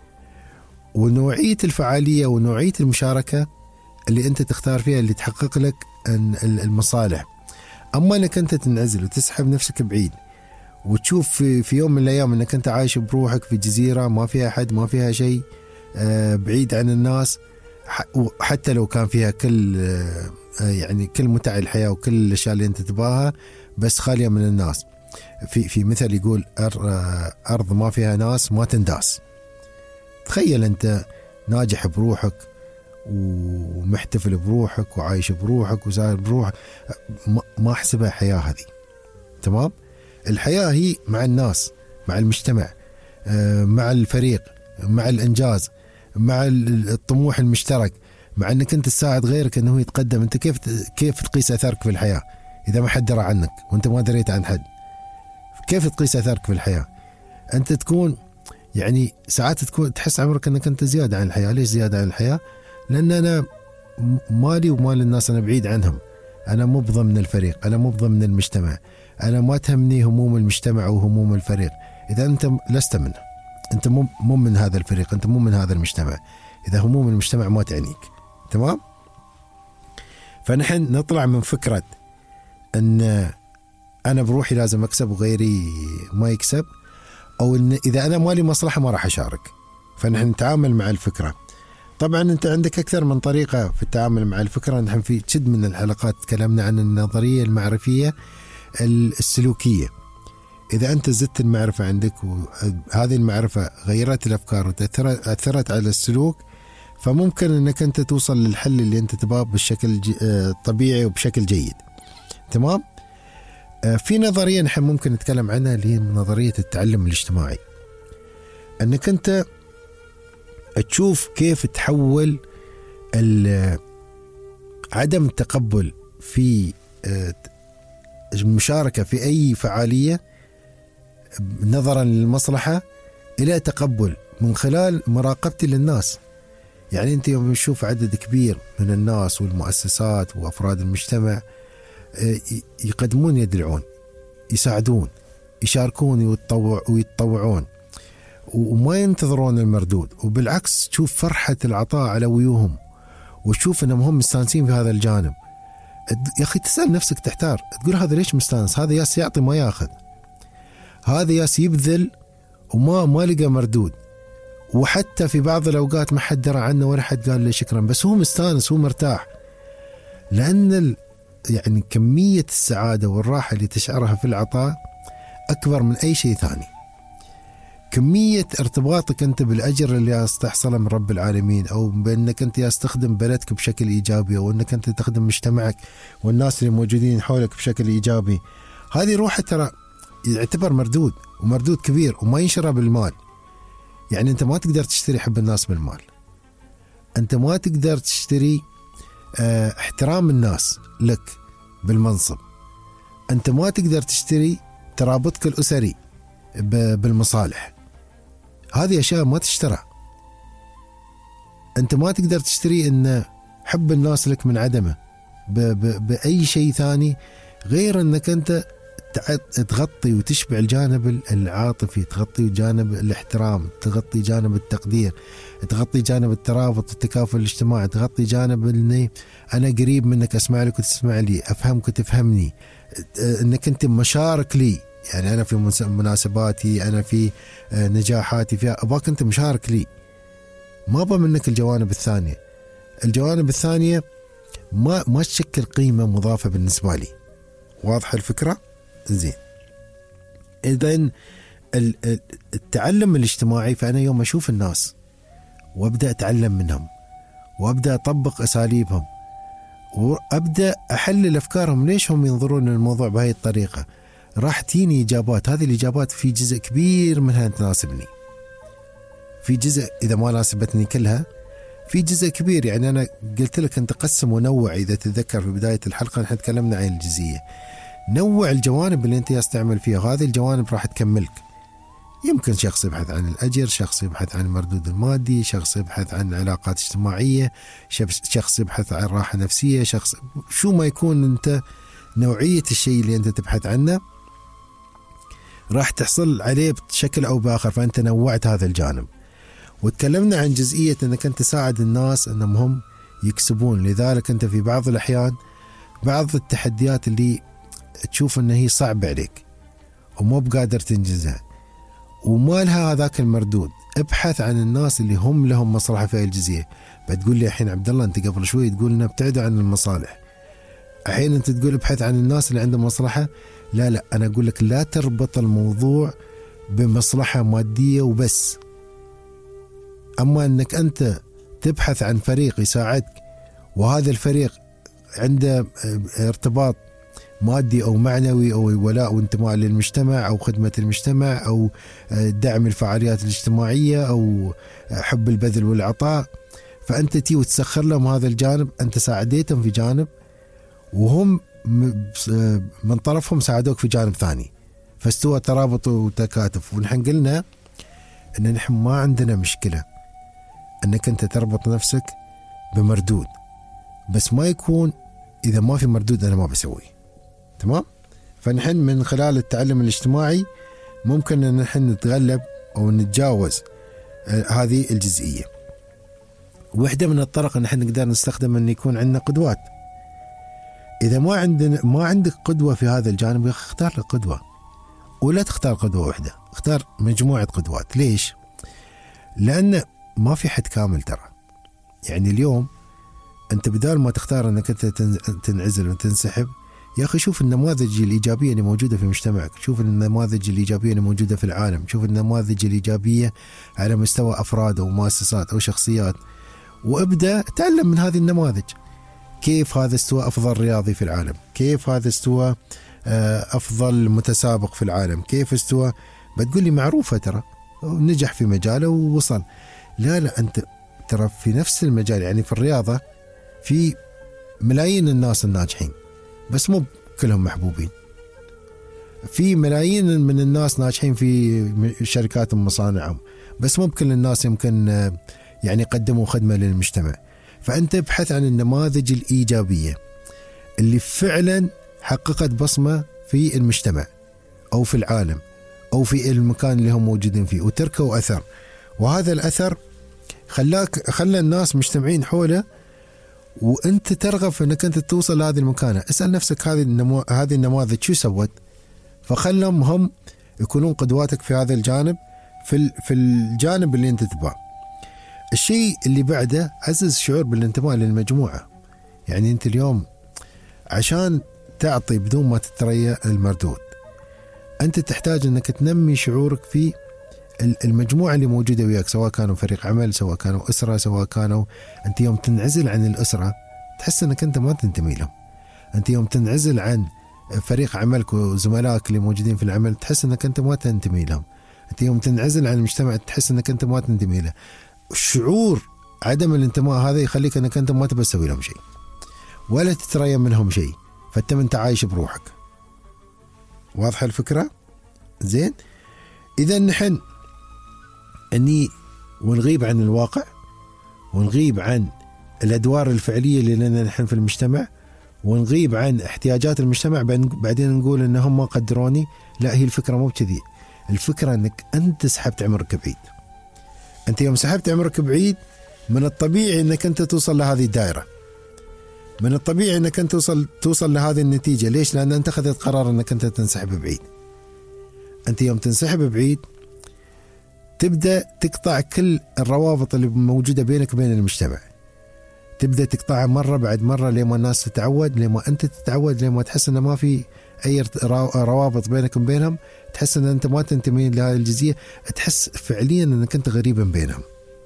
ونوعية الفعالية ونوعية المشاركة اللي أنت تختار فيها اللي تحقق لك المصالح. أما أنك أنت تنعزل وتسحب نفسك بعيد وتشوف في, في يوم من الأيام أنك أنت عايش بروحك في جزيرة ما فيها أحد، ما فيها شيء، بعيد عن الناس، حتى لو كان فيها كل يعني كل متع الحياة وكل الأشياء اللي أنت تباها، بس خالية من الناس. في في مثل يقول أرض ما فيها ناس ما تنداس. تخيل أنت ناجح بروحك ومحتفل بروحك وعايش بروحك وسائر بروحك، ما أحسبها حياة هذه. تمام؟ الحياة هي مع الناس، مع المجتمع، مع الفريق، مع الإنجاز، مع الطموح المشترك، مع أنك أنت تساعد غيرك أنه يتقدم. أنت كيف كيف تقيس أثرك في الحياة إذا ما حد درى عنك وأنت ما دريت عن حد؟ كيف تقيس أثرك في الحياة؟ أنت تكون يعني ساعات تكون تحس عمرك أنك أنت زيادة عن الحياة. ليش زيادة عن الحياة؟ لأن أنا مالي ومال الناس أنا بعيد عنهم، أنا مو ضمن الفريق، أنا مو ضمن المجتمع، أنا ما تهمني هموم المجتمع وهموم الفريق. إذا أنت لست منه، أنت مو مو من هذا الفريق، أنت مو من هذا المجتمع، إذا هموم المجتمع ما تعنيك. تمام؟ فنحن نطلع من فكرة أن أنا بروحي لازم أكسب وغيري ما يكسب، أو إن إذا أنا مالي مصلحة ما راح أشارك. فنحن نتعامل مع الفكرة. طبعا أنت عندك أكثر من طريقة في التعامل مع الفكرة. نحن في شد من الحلقات تكلمنا عن النظرية المعرفية السلوكية. إذا أنت زدت المعرفة عندك وهذه المعرفة غيرت الأفكار وأثرت على السلوك، فممكن أنك أنت توصل للحل اللي أنت تبغاه بالشكل طبيعي وبشكل جيد. تمام؟ في نظرية نحن ممكن نتكلم عنها اللي هي نظرية التعلم الاجتماعي. أنك أنت تشوف كيف تحول عدم التقبل في المشاركة في أي فعالية نظرا للمصلحة إلى تقبل من خلال مراقبتي للناس. يعني أنت يوم تشوف عدد كبير من الناس والمؤسسات وأفراد المجتمع يقدمون يد العون، يساعدون، يشاركون ويتطوعون وما ينتظرون المردود، وبالعكس تشوف فرحة العطاء على وجوههم وتشوف أنهم هم مستانسين في هذا الجانب. يا أخي تسأل نفسك تحتار، تقول هذا ليش مستانس؟ هذا ياس يعطي ما ياخذ، هذا ياس يبذل وما ما لقى مردود، وحتى في بعض الأوقات ما حد درى عنه ولا حد قال له شكرا، بس هو مستانس، هو مرتاح. لأن ال... يعني كمية السعادة والراحة اللي تشعرها في العطاء أكبر من أي شيء ثاني. كمية ارتباطك أنت بالأجر اللي استحصله من رب العالمين، أو بأنك أنت يستخدم بلدك بشكل إيجابي، أو أنك أنت تخدم مجتمعك والناس اللي موجودين حولك بشكل إيجابي، هذه روحه ترى يعتبر مردود، ومردود كبير وما ينشرى بالمال. يعني أنت ما تقدر تشتري حب الناس بالمال، أنت ما تقدر تشتري اه احترام الناس لك بالمنصب، أنت ما تقدر تشتري ترابطك الأسري بالمصالح. هذه أشياء ما تشترى. أنت ما تقدر تشتري أن حب الناس لك من عدمه بأي شيء ثاني غير أنك أنت تغطي وتشبع الجانب العاطفي، تغطي جانب الاحترام، تغطي جانب التقدير، تغطي جانب الترابط والتكافل الاجتماعي، تغطي جانب أني أنا قريب منك، أسمع لك وتسمع لي، أفهمك وتفهمني، أنك أنت مشارك لي. يعني أنا في مناسباتي، أنا في نجاحاتي فيها أباك أنت مشارك لي، ما أبا منك الجوانب الثانية. الجوانب الثانية ما ما تشكل قيمة مضافة بالنسبة لي. واضحة الفكرة؟ زين. إذن التعلم الاجتماعي، فأنا يوم أشوف الناس وأبدأ أتعلم منهم وأبدأ أطبق أساليبهم وأبدأ أحلل أفكارهم، ليش هم ينظرون للموضوع بهذه الطريقة، راح تيني إجابات. هذه الإجابات في جزء كبير منها تناسبني، في جزء إذا ما ناسبتني كلها في جزء كبير. يعني أنا قلت لك أنت قسم ونوع. إذا تتذكر في بداية الحلقة نحن تكلمنا عن الجزئية، نوع الجوانب اللي أنت يستعمل فيها، هذه الجوانب راح تكملك. يمكن شخص يبحث عن الأجر، شخص يبحث عن المردود المادي، شخص يبحث عن علاقات اجتماعية، شخص يبحث عن راحة نفسية، شخص شو ما يكون أنت نوعية الشيء اللي أنت تبحث عنه راح تحصل عليه بشكل أو بآخر. فأنت نوعت هذا الجانب. وتكلمنا عن جزئية أنك أنت تساعد الناس أنهم هم يكسبون. لذلك أنت في بعض الأحيان بعض التحديات اللي تشوف أنها هي صعبة عليك ومو بقادر تنجزها وما لها هذاك المردود. ابحث عن الناس اللي هم لهم مصلحة في هاي الجزئية. بتقول لي الحين عبد الله أنت قبل شوي تقول لنا ابتعدوا عن المصالح، الحين أنت تقول ابحث عن الناس اللي عندهم مصلحة. لا لا، أنا أقول لك لا تربط الموضوع بمصلحة مادية وبس. أما أنك أنت تبحث عن فريق يساعدك وهذا الفريق عنده ارتباط مادي أو معنوي أو ولاء وانتماء للمجتمع أو خدمة المجتمع أو دعم الفعاليات الاجتماعية أو حب البذل والعطاء، فأنت تي وتسخر لهم هذا الجانب، أنت ساعديتهم في جانب وهم من طرفهم ساعدوك في جانب ثاني، فاستوى ترابط وتكاتف. ونحن قلنا أن نحن ما عندنا مشكلة أنك أنت تربط نفسك بمردود، بس ما يكون إذا ما في مردود أنا ما بسوي. تمام؟ فنحن من خلال التعلم الاجتماعي ممكن أن نحن نتغلب أو نتجاوز هذه الجزئية. واحدة من الطرق أن نحن نقدر نستخدم أن يكون عندنا قدوات. إذا ما عندنا ما عندك قدوة في هذا الجانب، يا أخي اختار لك قدوة، ولا تختار قدوة واحدة، اختار مجموعة قدوات. ليش؟ لأن ما في حد كامل ترى. يعني اليوم أنت بدال ما تختار أنك أنت تنعزل وتنسحب، يا أخي شوف النماذج الإيجابية اللي موجودة في مجتمعك، شوف النماذج الإيجابية اللي موجودة في العالم، شوف النماذج الإيجابية على مستوى أفراد أو مؤسسات أو شخصيات، وابدأ تعلم من هذه النماذج. كيف هذا استوى أفضل رياضي في العالم، كيف هذا استوى أفضل متسابق في العالم، كيف استوى، بتقول لي معروفة ترى نجح في مجاله ووصل. لا لا، أنت ترى في نفس المجال، يعني في الرياضة في ملايين الناس الناجحين بس مو كلهم محبوبين. في ملايين من الناس ناجحين في شركاتهم ومصانعهم بس مو بكل الناس يمكن يعني قدموا خدمة للمجتمع. فأنت ابحث عن النماذج الإيجابية اللي فعلا حققت بصمة في المجتمع أو في العالم أو في المكان اللي هم موجودين فيه وتركوا أثر، وهذا الأثر خلاك خلى الناس مجتمعين حوله، وأنت ترغب في أنك أنت توصل لهذه المكانة. اسأل نفسك هذه النمو... هذه النماذج شو سوت، فخلهم هم يكونون قدواتك في هذا الجانب، في ال... في الجانب اللي أنت تبغاه. الشيء اللي بعده عزز الشعور بالانتماء للمجموعة. يعني أنت اليوم عشان تعطي بدون ما تتريا المردود، أنت تحتاج أنك تنمي شعورك في المجموعة اللي موجودة وياك، سواء كانوا فريق عمل، سواء كانوا أسرة، سواء كانوا أنت يوم تنعزل عن الأسرة تحس أنك أنت ما تنتمي لهم. أنت يوم تنعزل عن فريق عملك وزملائك اللي موجودين في العمل تحس أنك أنت ما تنتمي لهم. أنت يوم تنعزل عن المجتمع تحس أنك أنت ما تنتمي له. الشعور عدم الانتماء هذا يخليك أنك أنت ما تبى تسوي لهم شيء ولا تتريا منهم شيء، فأنت أنت عايش بروحك. واضحة الفكرة؟ زين. إذا نحن أني ونغيب عن الواقع ونغيب عن الأدوار الفعلية اللي لنا نحن في المجتمع ونغيب عن احتياجات المجتمع، بعدين نقول إنهم ما قدروني. لا، هي الفكرة مو بكذي. الفكرة أنك أنت سحبت عمرك بعيد. أنت يوم سحبت عمرك بعيد من الطبيعي أنك أنت توصل لهذه الدائرة، من الطبيعي أنك أنت توصل توصل لهذه النتيجة. ليش؟ لأن أنت أخذت قرار أنك أنت تنسحب بعيد. أنت يوم تنسحب بعيد تبدأ تقطع كل الروابط اللي موجودة بينك وبين المجتمع، تبدأ تقطعها مرة بعد مرة لما الناس تتعود، لما أنت تتعود، لما تحس أنه ما في أي روابط بينك وبينهم، تحس أن أنت ما تنتمي لهذه الجزئية، تحس فعليا أنك أنت غريبا بينهم.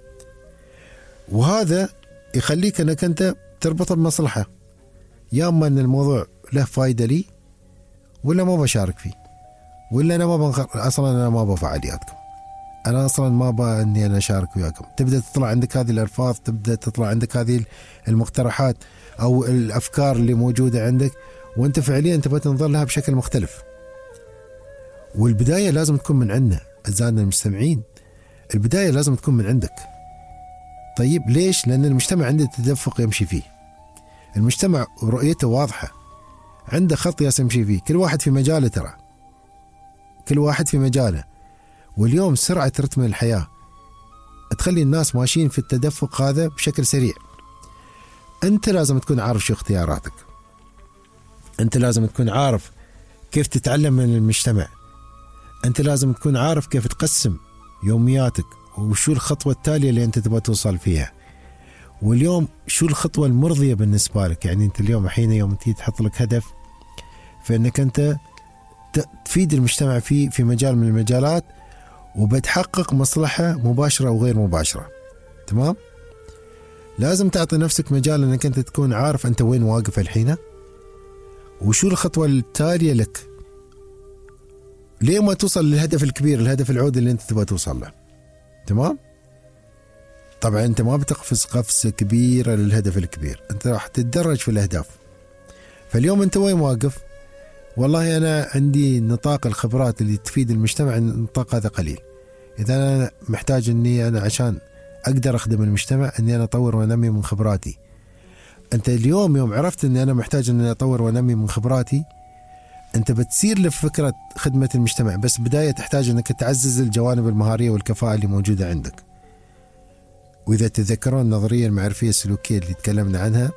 وهذا يخليك أنك أنت تربط بمصلحة، يا أما أن الموضوع له فايدة لي ولا ما بشارك فيه، ولا أنا ما بنخ... أصلا أنا ما بفعالياتكم، أنا أصلا ما أبغى أني أنا أشارك وياكم. تبدأ تطلع عندك هذه الألفاظ، تبدأ تطلع عندك هذه المقترحات أو الأفكار اللي موجودة عندك، وأنت فعليا تبغى تنظر لها بشكل مختلف. والبداية لازم تكون من عندنا أعزائنا المستمعين، البداية لازم تكون من عندك. طيب ليش؟ لأن المجتمع عنده تدفق يمشي فيه، المجتمع رؤيته واضحة، عنده خط يمشي فيه، كل واحد في مجاله، ترى كل واحد في مجاله. واليوم سرعة رتم الحياة تخلي الناس ماشيين في التدفق هذا بشكل سريع. أنت لازم تكون عارف شو اختياراتك، أنت لازم تكون عارف كيف تتعلم من المجتمع، أنت لازم تكون عارف كيف تقسم يومياتك، وشو الخطوة التالية اللي أنت تبغى توصل فيها، واليوم شو الخطوة المرضية بالنسبة لك. يعني أنت اليوم حين يوم تيجي تحط لك هدف فإنك أنت تفيد المجتمع فيه في مجال من المجالات وبتحقق مصلحة مباشرة أو غير مباشرة، تمام؟ لازم تعطي نفسك مجال أنك أنت تكون عارف أنت وين واقف الحين، وشو الخطوة التالية لك ليه ما توصل للهدف الكبير، الهدف العودي اللي أنت تبغى توصل له، تمام؟ طبعا أنت ما بتقفز قفزة كبيرة للهدف الكبير، أنت راح تتدرج في الأهداف. فاليوم أنت وين واقف؟ والله أنا عندي نطاق الخبرات اللي تفيد المجتمع، النطاق هذا قليل. إذا أنا محتاج أني أنا عشان أقدر أخدم المجتمع أني أنا أطور وأنمي من خبراتي. أنت اليوم يوم عرفت أني أنا محتاج أني أطور وأنمي من خبراتي، أنت بتصير لفكرة خدمة المجتمع، بس بداية تحتاج أنك تعزز الجوانب المهارية والكفاءة اللي موجودة عندك. وإذا تذكرون النظرية المعرفية السلوكية اللي تكلمنا عنها،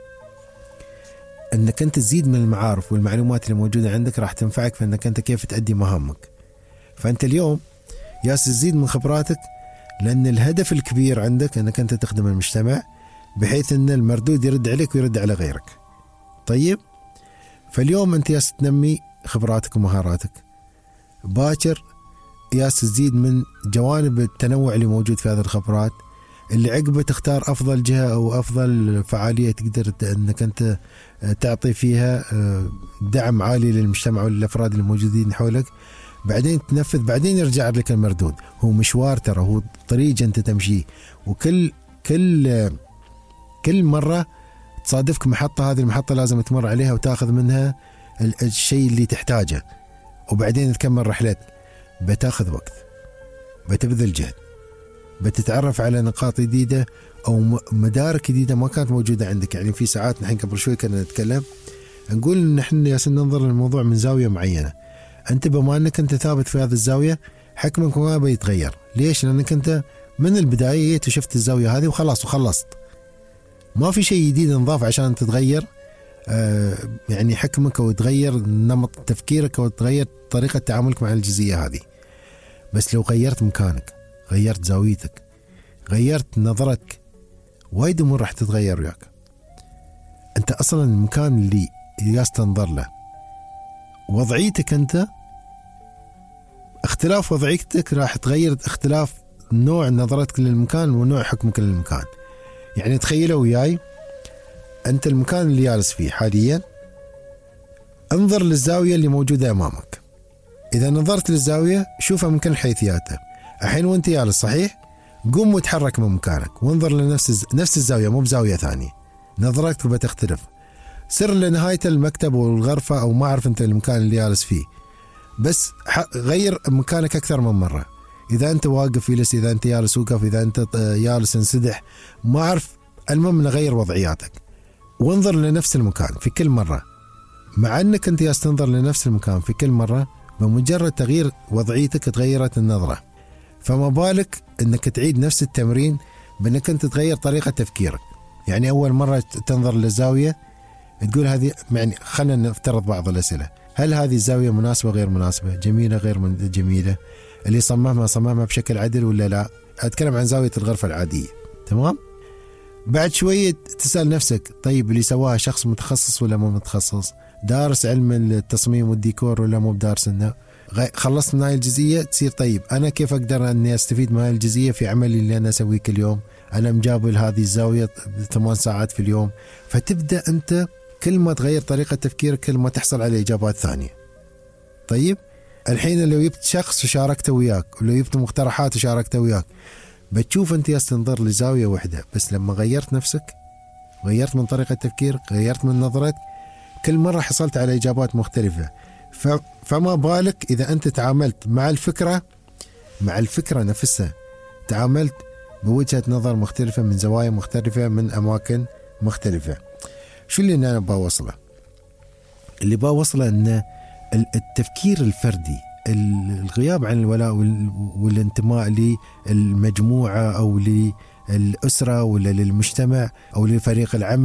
أنك أنت تزيد من المعارف والمعلومات اللي موجودة عندك راح تنفعك في أنك أنت كيف تأدي مهامك. فأنت اليوم ياس تزيد من خبراتك، لأن الهدف الكبير عندك أنك أنت تخدم المجتمع بحيث أن المردود يرد عليك ويرد على غيرك. طيب، فاليوم أنت ياس تنمي خبراتك ومهاراتك، باكر ياس تزيد من جوانب التنوع اللي موجود في هذه الخبرات، اللي عقبه تختار أفضل جهة أو أفضل فعالية تقدر أنك أنت تعطي فيها دعم عالي للمجتمع والأفراد الموجودين حولك. بعدين تنفذ، بعدين يرجع لك المردود. هو مشوار، ترى هو طريق أنت تمشيه، وكل كل كل مرة تصادفك محطة، هذه المحطة لازم تمر عليها وتاخذ منها الشيء اللي تحتاجه، وبعدين تكمل رحلتك. بتاخذ وقت، بتبذل جهد، بتتعرف على نقاط جديدة أو مدارك جديدة ما كانت موجودة عندك. يعني في ساعات نحن قبل شوي كنا نتكلم نقول إن نحن ياسين ننظر للموضوع من زاوية معينة. أنت بما أنك أنت ثابت في هذه الزاوية، حكمك ما بيتغير. ليش؟ لأنك أنت من البداية جيت وشفت الزاوية هذه وخلاص وخلصت، ما في شيء جديد نضاف عشان تتغير آه يعني حكمك أو تغير نمط تفكيرك أو تغير طريقة تعاملك مع الجزئية هذه. بس لو غيرت مكانك، غيرت زاويتك، غيرت نظرتك، وايد امور راح تتغير وياك. انت اصلا المكان اللي ياس تنظر له، وضعيتك انت، اختلاف وضعيتك راح تغير اختلاف نوع نظرتك للمكان ونوع حكمك للمكان. يعني تخيلوا وياي، انت المكان اللي جالس فيه حاليا، انظر للزاوية اللي موجودة امامك. اذا نظرت للزاوية شوفها من كل حيثياتها. الحين وانت جالس صحيح، قوم وتحرك من مكانك وانظر لنفس نفس الزاوية، مو بزاوية ثانية، نظرتك بتختلف. سر لنهاية المكتب والغرفة أو ما أعرف أنت المكان اللي جالس فيه، بس غير مكانك أكثر من مرة. إذا أنت واقف جلس، إذا أنت جالس وقف، إذا أنت جالس انسدح، ما أعرف، المهم نغير وضعياتك وانظر لنفس المكان في كل مرة. مع أنك أنت جالس تنظر لنفس المكان في كل مرة، بمجرد تغيير وضعيتك تغيرت النظرة. فما بالك انك تعيد نفس التمرين بانك انت تغير طريقة تفكيرك. يعني اول مرة تنظر للزاوية تقول هذه، يعني خلينا نفترض بعض الاسئلة، هل هذه الزاوية مناسبة غير مناسبة، جميلة غير جميلة، اللي صممها صممها بشكل عدل ولا لا. اتكلم عن زاوية الغرفة العادية، تمام؟ بعد شوية تسأل نفسك، طيب اللي سواها شخص متخصص ولا مو متخصص، دارس علم التصميم والديكور ولا مو بدارس انه. خلصت من هاي الجزئية، تصير طيب أنا كيف أقدر أني أستفيد من هاي الجزئية في عملي اللي أنا أسويه كل يوم. أنا مجابل هذه الزاوية ثمان ساعات في اليوم. فتبدأ أنت كل ما تغير طريقة تفكيرك كل ما تحصل على إجابات ثانية. طيب الحين لو جبت شخص وشاركته وياك، ولو جبت مقترحات وشاركته وياك، بتشوف أنت يستنظر لزاوية واحدة، بس لما غيرت نفسك، غيرت من طريقة تفكيرك، غيرت من نظرتك، كل مرة حصلت على إجابات مختلفة. فما بالك إذا أنت تعاملت مع الفكرة مع الفكرة نفسها، تعاملت بوجهة نظر مختلفة، من زوايا مختلفة، من أماكن مختلفة. شو اللي أنا بوصله؟ اللي بوصله أن التفكير الفردي، الغياب عن الولاء والانتماء للمجموعة أو للأسرة ولا للمجتمع أو لفريق العمل،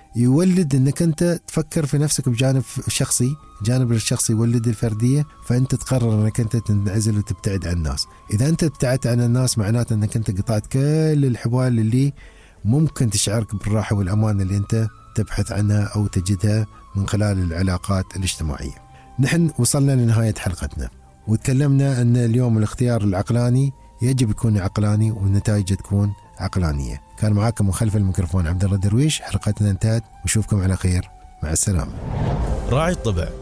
يولد أنك أنت تفكر في نفسك بجانب شخصي، جانب الشخصي يولد الفردية، فأنت تقرر أنك أنت تنعزل وتبتعد عن الناس. إذا أنت ابتعدت عن الناس معناته أنك أنت قطعت كل الحبال اللي ممكن تشعرك بالراحة والأمان اللي أنت تبحث عنها أو تجدها من خلال العلاقات الاجتماعية. نحن وصلنا لنهاية حلقتنا وتكلمنا أن اليوم الاختيار العقلاني يجب يكون عقلاني والنتائج تكون عقلانية. كان معاكم من خلف الميكروفون عبد الله درويش. حلقتنا انتهت، وشوفكم على خير، مع السلامة. راعي الطبع